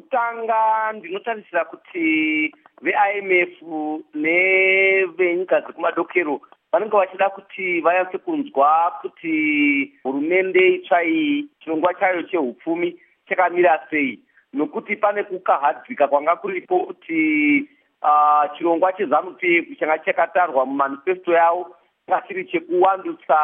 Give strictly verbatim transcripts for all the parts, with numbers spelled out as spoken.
Zvekutanga ndinotarisira kuti ve-I M F nevenyika dzekumadokero vanenge vachida kuti vanyatse kunzwa kuti hurumende itsva iyi chirongwa chayo chehupfumi chakamira sei, nokuti pane kukahadzika kwanga kuripo kuti uh, chirongwa cheZANU-P F changa chakatarwa mumanifesto yavo chiri chekuwandutsa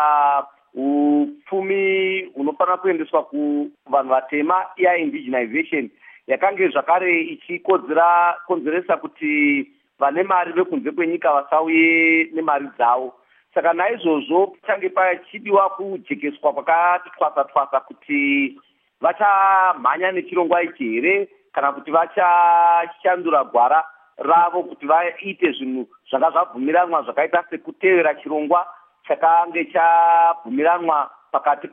hupfumi hunofanira kuendeswa kuvanhu vatema, iya indigenization, yakange zvakare ichikodzera konzeresa kuti vane mari vekunze kwenyika vasauye nemari dzavo. Saka naizvozvo change pachidiwa kujekeswa kwakati twasa twasa kuti vachamhanya nechirongwa ichi here kana kuti vachashandura gwara ravo kuti vaite zvinhu zvanga zvabvumiranwa zvakaita sekutevera chirongwa chakange chabvumiranwa pakati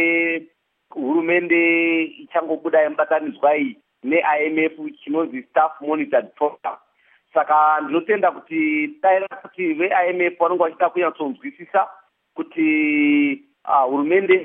pehurumende ichangobuda yemubatanidzwa iyi ne-I M F chinonzi Staff Monitored Program. Saka ndinotenda kuti daira kuti ve-I M F vanenge vachida kunyatsonzwisisa kuti uh, hurumende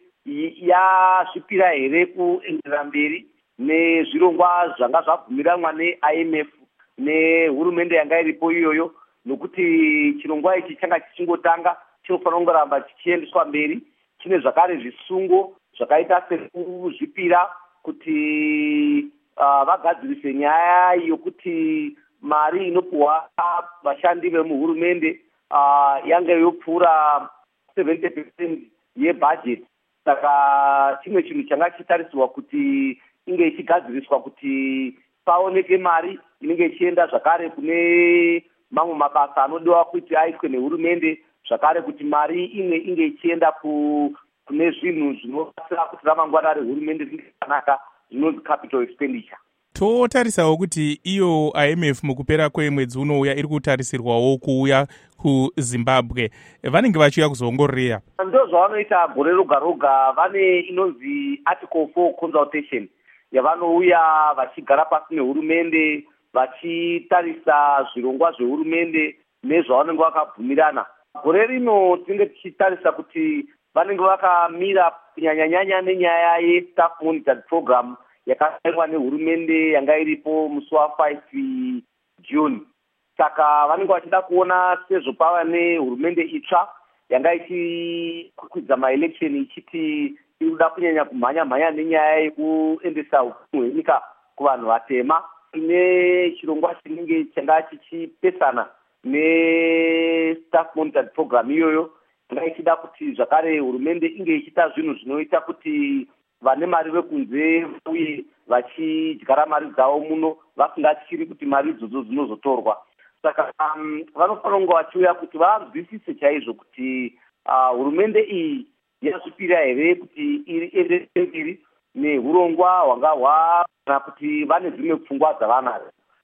yazvipira here kuenderera mberi nezvirongwa zvanga zvabvumiranwa ne-I M F nehurumende yanga iripo iyoyo, nokuti chirongwa ichi changa chichingotanga chinofanira kungoramba chichiendeswa mberi. Chine zvakare zvisungo zvakaita sekuzvipira kuti uh, vagadzirise nyaya yokuti mari inopuhwa vashandi vemuhurumende uh, yange yopfuura seventy percent yebudget. Saka chimwe chinhu changa chitarisirwa kuti inge ichigadziriswa kuti paoneke mari inenge ichienda zvakare kune mamwe mabasa anodiwa kuti aitwe nehurumende, zvakare kuti mari imwe inge ichienda kune zvinhu zvinobatsira kuti ramangwana rehurumende ringe rakanaka, zvinonzi capital expenditure. Totarisawo kuti iyo I M F mukupera kwemwedzi unouya iri kutarisirwawo kuuya kuZimbabwe, vanenge vachiuya kuzoongorora. Ndo zvavanoita gore roga roga, vane inonzi article four consultation yavanouya vachigara pasi nehurumende vachitarisa zvirongwa zvehurumende nezvavanenge vakabvumirana. Gore rino tinenge tichitarisa kuti vanenge vakamira kunyanyanyanya nenyaya yeStaff Monitored Program yakasainwa nehurumende yanga iripo musi wa5 June. Saka vanenge vachida kuona sezvo pava nehurumende itsva yanga ichikwidza maelection ichiti inoda kunyanya kumhanya mhanya nenyaya yekuendesa hupfumi hwenyika kuvanhu vatema, ine chirongwa chinenge changa chichipesana neStaff Monitored Program iyoyo yanga ichida kuti zvakare hurumende inge ichiita zvinhu zvinoita kuti vane mari vekunze uye vachidyara mari dzavo muno vasingatyiri kuti mari idzodzo dzinozotorwa. Saka um, vanofanira kunge vachiuya kuti vanzwisise chaizvo kuti uh, hurumende iyi yazvipira here kuti ienderere mberi nehurongwa hwanga hwa kana kuti vane dzimwe pfungwa dzavanadzo.